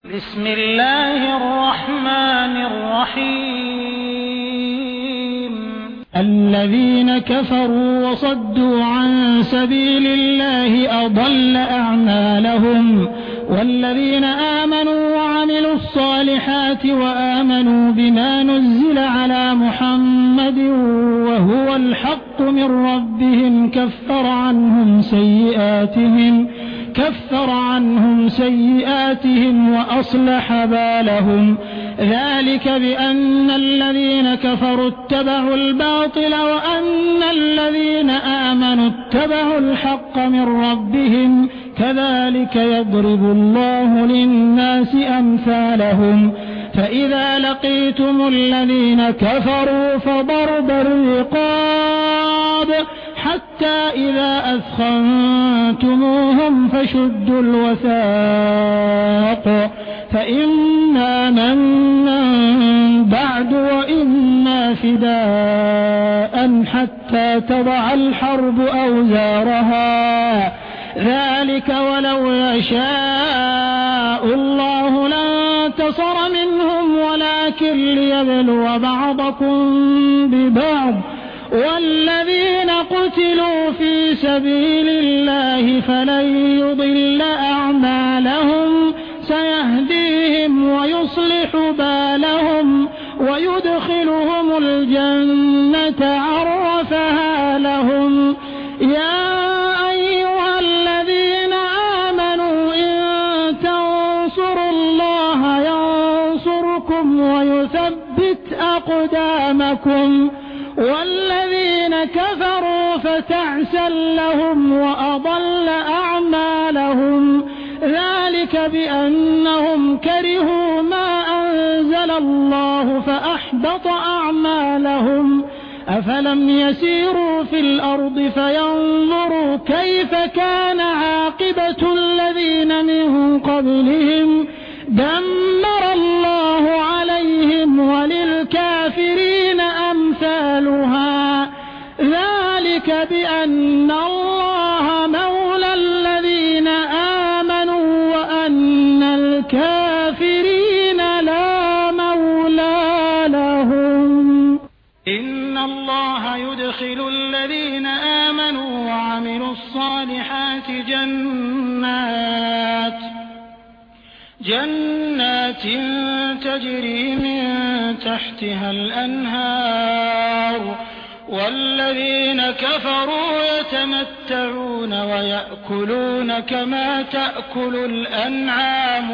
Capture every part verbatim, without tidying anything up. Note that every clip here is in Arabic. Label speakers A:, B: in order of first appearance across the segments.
A: بسم الله الرحمن الرحيم الذين كفروا وصدوا عن سبيل الله أضل أعمالهم والذين آمنوا وعملوا الصالحات وآمنوا بما نزل على محمد وهو الحق من ربهم كفر عنهم سيئاتهم كفر عنهم سيئاتهم وأصلح بالهم ذلك بأن الذين كفروا اتبعوا الباطل وأن الذين آمنوا اتبعوا الحق من ربهم كذلك يضرب الله للناس أمثالهم فإذا لقيتم الذين كفروا فضرب الرقاب حتى إذا أثخنتموهم فشدوا الوثاق فإما منا بعد وإما فداء حتى تضع الحرب أوزارها ذلك ولو يشاء الله لانتصر منهم ولكن ليبلو بعضكم ببعض والذين قتلوا في سبيل الله فلن يضل أعمالهم سيهديهم ويصلح بالهم ويدخلهم الجنة عرفها لهم يا أيها الذين آمنوا إن تنصروا الله ينصركم ويثبت أقدامكم والذين كفروا فتعسا لهم وأضل أعمالهم ذلك بأنهم كرهوا ما أنزل الله فأحبط أعمالهم أفلم يسيروا في الأرض فينظروا كيف كان عاقبة الذين من قبلهم دمر الله عليهم وللكافرين أمثالها ذلك بأن الله مولى الذين آمنوا وأن الكافرين لا مولى لهم إن الله يدخل الذين آمنوا وعملوا الصالحات جنات جنات تجري من تحتها الأنهار والذين كفروا يتمتعون ويأكلون كما تأكل الأنعام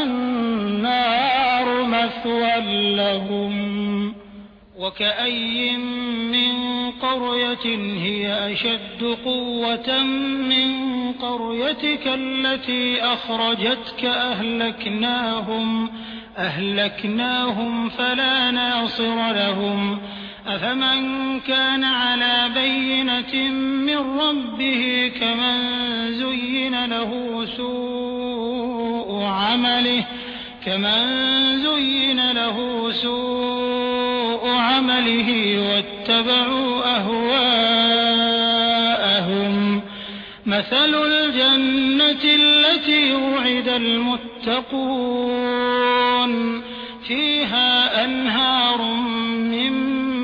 A: والنار مثوى لهم وكأي من قرية هي أشد قوة من قريتك التي أخرجتك أهلكناهم أهلكناهم فلا ناصر لهم أفمن كان على بينة من ربه كمن زين له سوء عمله كمن زين له سوء عمله واتبعوا أهواءهم مثل الجنة التي وعد المتقون فيها أنهار من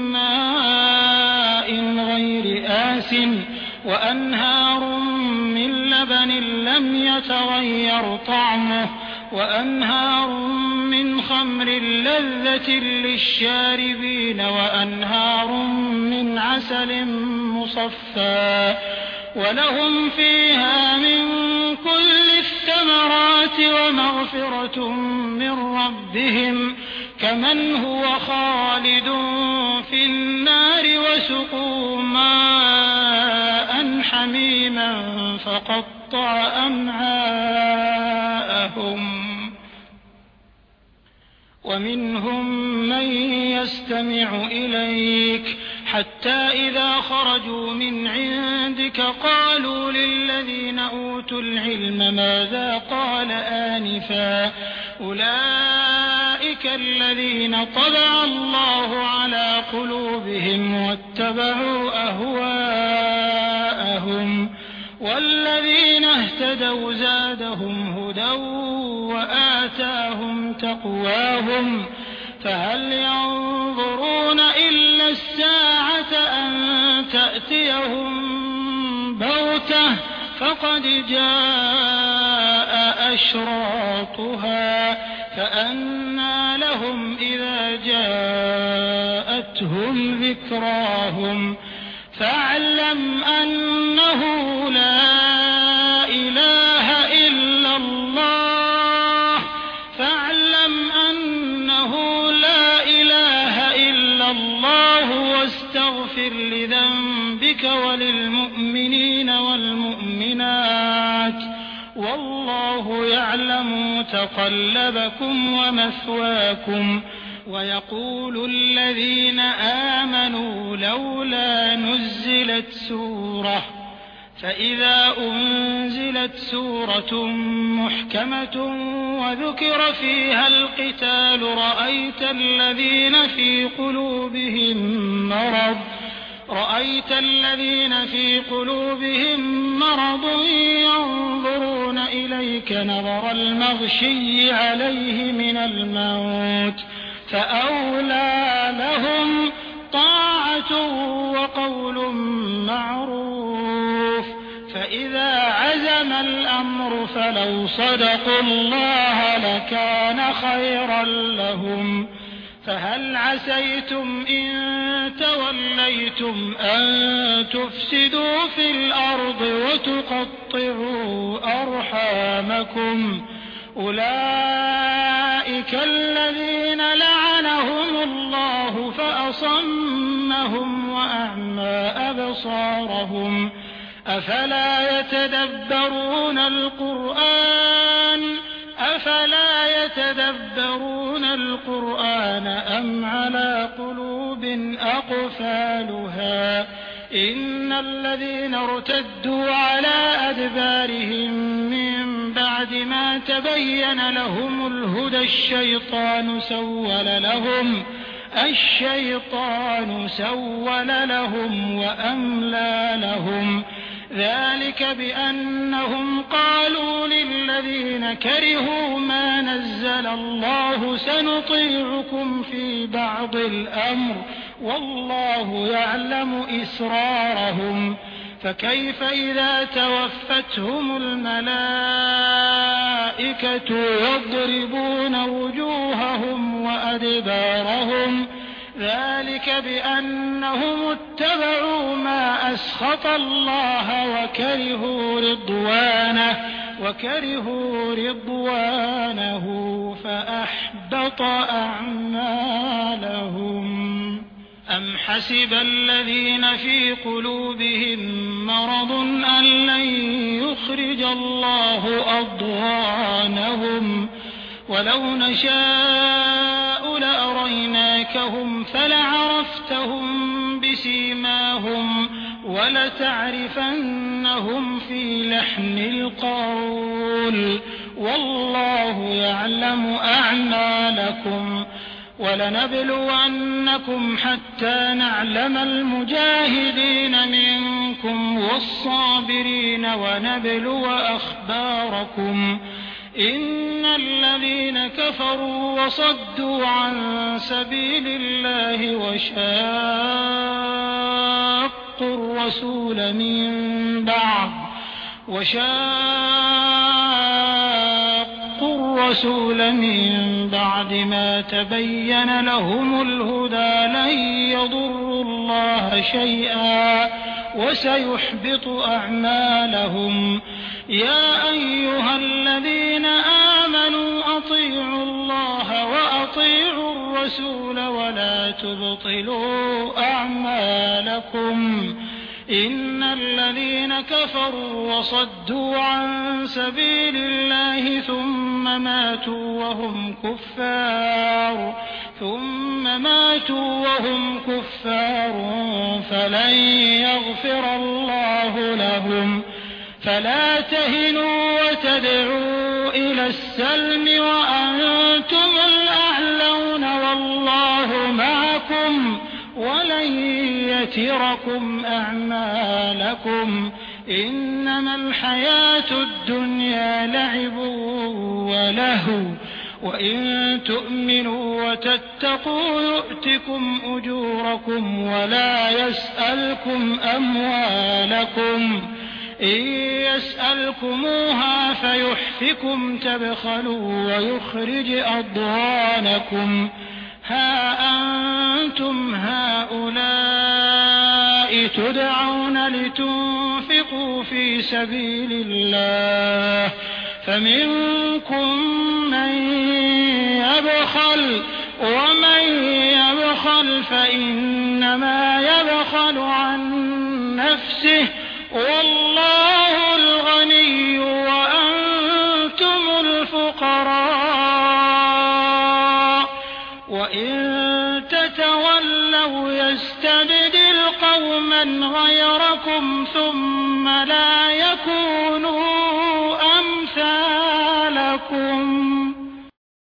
A: ماء غير آسٍ وأنهار من لبن لم يتغير طعمه وأنهار من خمر لذة للشاربين وأنهار من عسل مصفى ولهم فيها من كل الثمرات ومغفرة من ربهم كمن هو خالد في النار وسقوا ماء حميما فقطع أمعاءهم ومنهم من يستمع إليك حتى إذا خرجوا من عندك قالوا للذين أوتوا العلم ماذا قال آنفا أولئك الذين طبع الله على قلوبهم واتبعوا أهواءهم والذين اهتدوا زادهم هدى وآتاهم تقواهم فهل ينظرون إلا الساعة أن تأتيهم بغتة فقد جاء أشراطها فأنى لهم إذا جاءتهم ذكراهم فاعلم أنه لا إله إلا الله فاعلم أنه لا إله إلا الله واستغفر لذنبك وللمؤمنين والمؤمنات والله يعلم متقلبكم ومثواكم ويقول الذين آمنوا لولا نزلت سورة فإذا أنزلت سورة محكمة وذكر فيها القتال رأيت الذين في قلوبهم مرض رأيت الذين في قلوبهم مرض ينظرون إليك نظر المغشي عليه من الموت فأولى لهم طاعة وقول معروف فإذا عزم الأمر فلو صدقوا الله لكان خيرا لهم فهل عسيتم إن توليتم أن تفسدوا في الأرض وتقطعوا أرحامكم أولئك الذين لعنهم الله فأصمهم وأعمى أبصارهم أفلا يتدبرون القرآن أفلا يتدبرون القرآن أم على قلوب أقفالها إن الذين ارتدوا على أدبارهم من بعد ما تبين لهم الهدى الشيطان سول لهم الشيطان سول لهم وأملى لهم ذلك بأنهم قالوا للذين كرهوا ما نزل الله سنطيعكم في بعض الأمر والله يعلم إسرارهم فكيف إذا توفتهم الملائكة يضربون وجوههم وأدبارهم ذلك بأنهم اتبعوا ما أسخط الله وكرهوا رضوانه وكرهوا رضوانه فأحبط أعمالهم أم حسب الذين في قلوبهم مرض أن لن يخرج الله أضغانهم ولو نشاء لأريناكهم فلعرفتهم بسيماهم ولتعرفنهم في لحن القول والله يعلم أعمالكم ولنبلونكم حتى نعلم المجاهدين منكم والصابرين ونبلو أخباركم إن الذين كفروا وصدوا عن سبيل الله وشاقوا الرسول من بعد وشاقوا الرسول من بعد ما تبين لهم الهدى لن يضروا الله شيئا وسيحبط أعمالهم يا أيها الذين آمنوا أطيعوا الله وأطيعوا الرسول ولا تبطلوا أعمالكم إن الذين كفروا وصدوا عن سبيل الله ثم ماتوا وهم كفار ثم ماتوا وهم كفار فلن يغفر الله لهم فلا تهنوا وتدعوا إلى السلم وأنتم الأعلون والله معكم ولن يتركم أعمالكم إنما الحياة الدنيا لعب ولهو وإن تؤمنوا وتتقوا يؤتكم أجوركم ولا يسألكم أموالكم إن يسألكموها فيحفكم تبخلوا ويخرج أضغانكم ها أنتم هؤلاء تدعون لتنفقوا في سبيل الله فمنكم من يبخل ومن يبخل فإنما يبخل عن نفسه والله الغني وأنتم الفقراء وإن تتولوا يستبدل قوما غيركم ثم لا يكونوا